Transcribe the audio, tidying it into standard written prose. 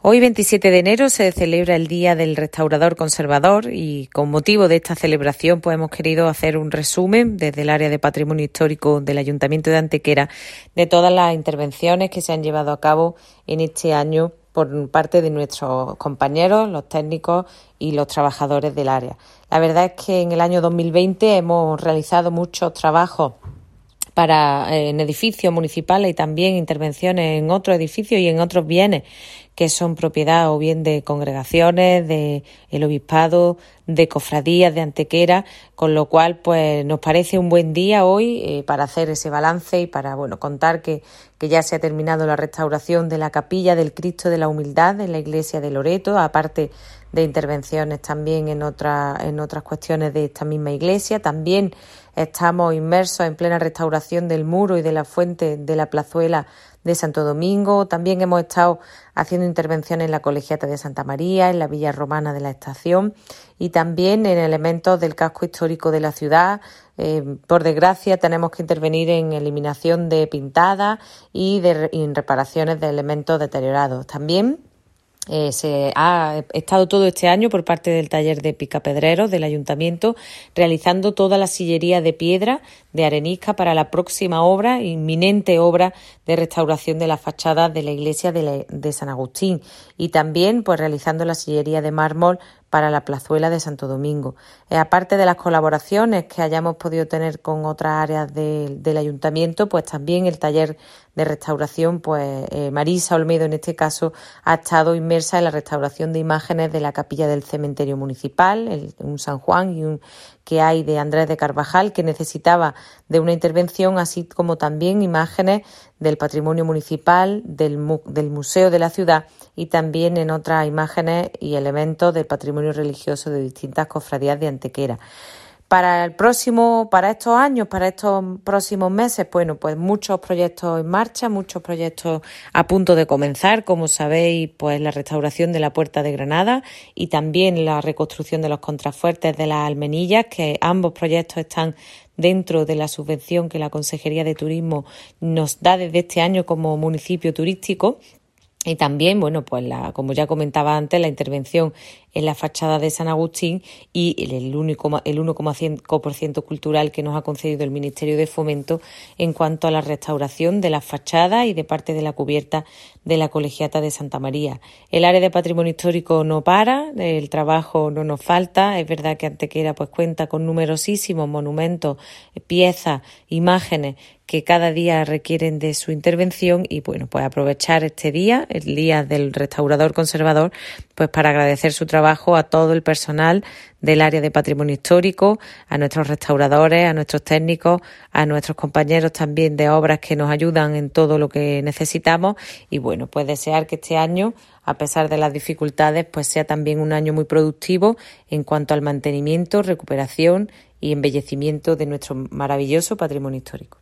Hoy, 27 de enero, se celebra el Día del Restaurador Conservador y con motivo de esta celebración pues hemos querido hacer un resumen desde el área de Patrimonio Histórico del Ayuntamiento de Antequera de todas las intervenciones que se han llevado a cabo en este año por parte de nuestros compañeros, los técnicos y los trabajadores del área. La verdad es que en el año 2020 hemos realizado muchos trabajos en edificios municipales y también intervenciones en otros edificios y en otros bienes que son propiedad o bien de congregaciones, de el obispado, de cofradías de Antequera, con lo cual pues nos parece un buen día hoy para hacer ese balance y para contar que ya se ha terminado la restauración de la capilla del Cristo de la Humildad en la iglesia de Loreto, aparte de intervenciones también en otras cuestiones de esta misma iglesia. También estamos inmersos en plena restauración del muro y de la fuente de la plazuela de Santo Domingo. También hemos estado haciendo intervenciones en la Colegiata de Santa María, en la Villa Romana de la Estación y también en elementos del casco histórico de la ciudad. Por desgracia, tenemos que intervenir en eliminación de pintadas y en reparaciones de elementos deteriorados. También se ha estado todo este año por parte del taller de picapedreros del Ayuntamiento realizando toda la sillería de piedra de arenisca para la próxima inminente obra de restauración de la fachada de la iglesia de San Agustín y también pues realizando la sillería de mármol para la plazuela de Santo Domingo. Aparte de las colaboraciones que hayamos podido tener con otras áreas del Ayuntamiento, pues también el taller de restauración, Marisa Olmedo en este caso ha estado inmersa en la restauración de imágenes de la capilla del cementerio municipal, un San Juan y un que hay de Andrés de Carvajal, que necesitaba de una intervención, así como también imágenes del patrimonio municipal, del museo de la ciudad y también en otras imágenes y elementos del patrimonio religioso de distintas cofradías de Antequera. Para estos años, para estos próximos meses, pues muchos proyectos en marcha, muchos proyectos a punto de comenzar, como sabéis, pues la restauración de la Puerta de Granada y también la reconstrucción de los contrafuertes de las Almenillas, que ambos proyectos están dentro de la subvención que la Consejería de Turismo nos da desde este año como municipio turístico. Y también, como ya comentaba antes, la intervención en la fachada de San Agustín y el 1,5% cultural que nos ha concedido el Ministerio de Fomento en cuanto a la restauración de las fachadas y de parte de la cubierta de la Colegiata de Santa María. El área de patrimonio histórico no para, el trabajo no nos falta. Es verdad que Antequera cuenta con numerosísimos monumentos, piezas, imágenes que cada día requieren de su intervención y aprovechar este día, el Día del Restaurador Conservador, para agradecer su trabajo a todo el personal del área de patrimonio histórico, a nuestros restauradores, a nuestros técnicos, a nuestros compañeros también de obras que nos ayudan en todo lo que necesitamos y desear que este año, a pesar de las dificultades, sea también un año muy productivo en cuanto al mantenimiento, recuperación y embellecimiento de nuestro maravilloso patrimonio histórico.